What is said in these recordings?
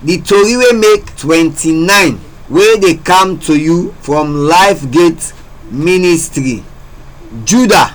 the tori wey make 29 wey dey come to you from Life Gate Ministry. Judah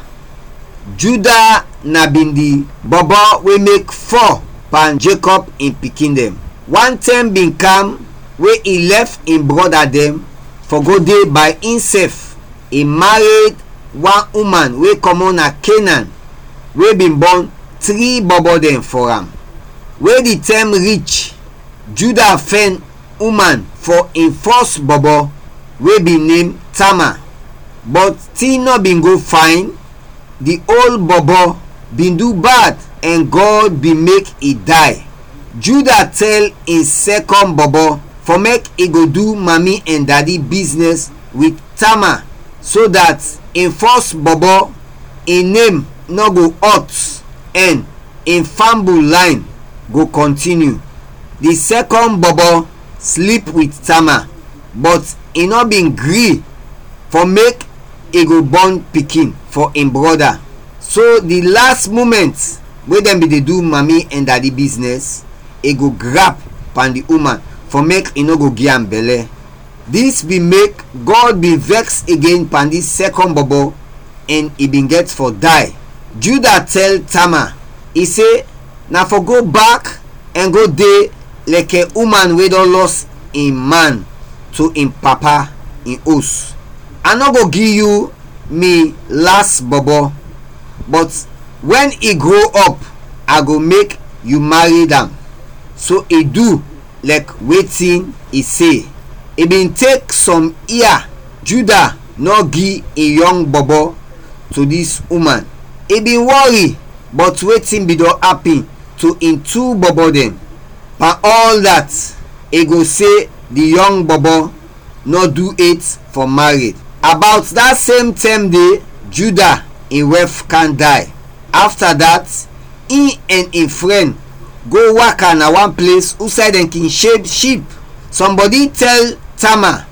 na bin the bobo wey make 4 pan Jacob in pikin dem. One time bin come wey he left him brother dem for go dey by himself. He married one woman wey comot na Canaan wey bin born 3 bobo dem for am. Wey the time reach, Judah find woman for him first bobo wey bin name Tamar, but thing no bin go fine. The old bobo bin do bad and God bin make e die. Judah tell him second bobo for make e go do mommy and daddy business with Tamar, so that in first bobo in name no go hot and in family line go continue. The second bobo sleep with Tamar, but e no bin gree for make e go born pikin for him brother. So the last moment wey dem be dey do mommy and daddy business, e go grab pan the woman for make e no go give am belle. This be make God be vex again pan this second bobo and e bin get for die. Judah tell Tamar, he say na for go back and go dey like a woman wey don lost him man to him papa in house. I no go give you me last bobo, but when he grow up I go make you marry them. So he do like wetin he say. E bin take some year Judah no give a young bobo to this woman. E bin worry, but wetin be don happen to him 2 bobo dem. For all that, he go say the young bobo no do it for married. About that same time day, Judah him wife can die. After that, he and him friend go waka na one place outside dem kin shape sheep. Somebody tell Tamar.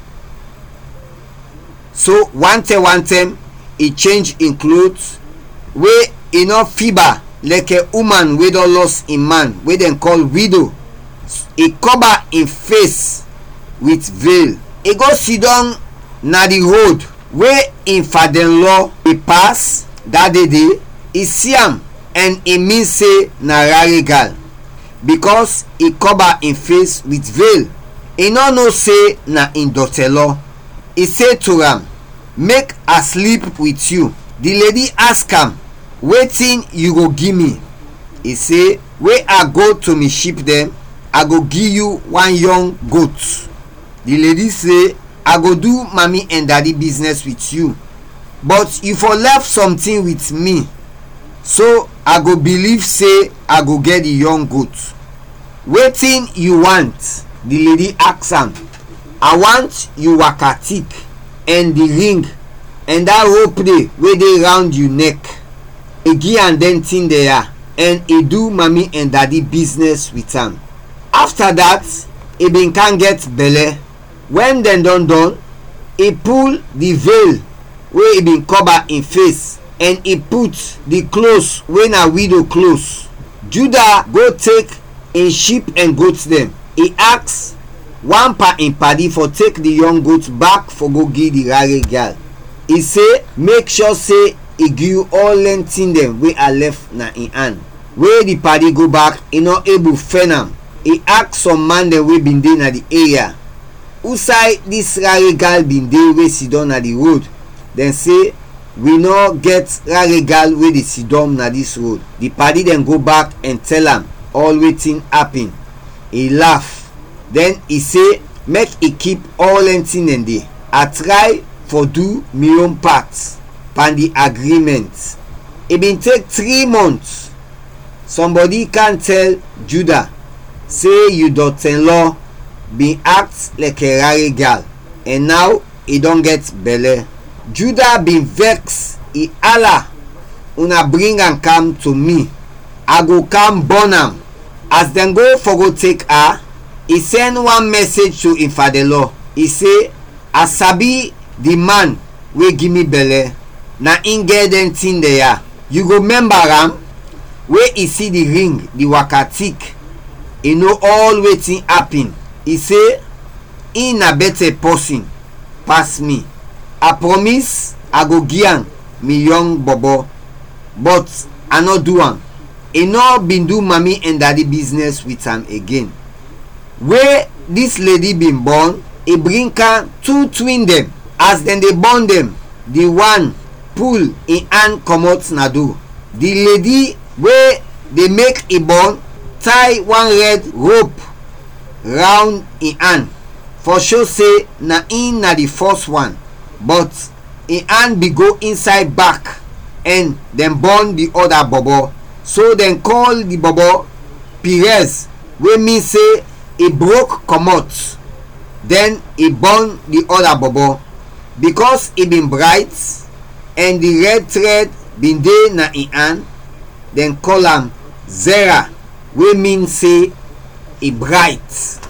So one time he change him clothes wey e no feeble like a woman wey don lost him man wey dem call widow. He cover him face with veil. He go sit down na the road wey him father-in-law dey pass that day. He see am and e mean say na rare girl, because he cover him face with veil. He no know say na him daughter-in-law. He say to am, make I sleep with you. The lady ask am, wetin you go give me? He say, wey I go to me sheep dem, I go give you one young goat. The lady say, I go do mommy and daddy business with you, but you for left something with me, so I go believe say I go get the young goat. Wetin you want? The lady ask am. I want you waka thick and the ring and that rope dey wey dey round you neck. E give am dem thing there and e do mommy and daddy business with am. After that, e bin can get belle. When dem don done, e pull the veil wey e bin cover him face and e put the clothes wey na widow clothes. Judah go take him sheep and goats dem. He ask one pa him paddy for take the young goat back for go give the rare girl. He say make sure say he give you all them thing dem wey are left na him hand. Wey the paddy go back, he no able fend am. He ask some man dem wey bin dey na the area, who side this rare girl bin dey wey sit down na the road. Dem say we no get rare girl wey dey sit down na this road. The paddy dem go back and tell am all wetin happen. He laugh. Then he say make he keep all anything dem dey. I try for do my own part pan the agreement. E bin take 3 months. Somebody can tell Judah say your daughter-in-law bin act like a rare girl and now he don get belle. Judah bin vex. He holla, una bring am come to me, I go come burn am. As dem go for go take her, he send one message to him father-in-law. He say, I sabi the man wey give me belle, na him get dem thing there. You go remember am wey he see the ring, the waka thick e know all wetin happen. E say e na better person pass me. I promise I go give am me young bobo, but I no do am. E no bin do mommy and daddy business with am again. Wey dis lady bin born, e bring am 2 twin dem. As dem dey born dem, the one pull im hand comot na do. The lady wey dey make e born tie one red rope round im hand for show say na im na the first one, but im hand bin go inside back and dem born the other bobo. So dem call the bobo Perez, wey mean say e broke comot. Then e born the other bobo. Because e bin bright and the red thread bin dey na im hand, dem call am Zera, wey mean say e bright.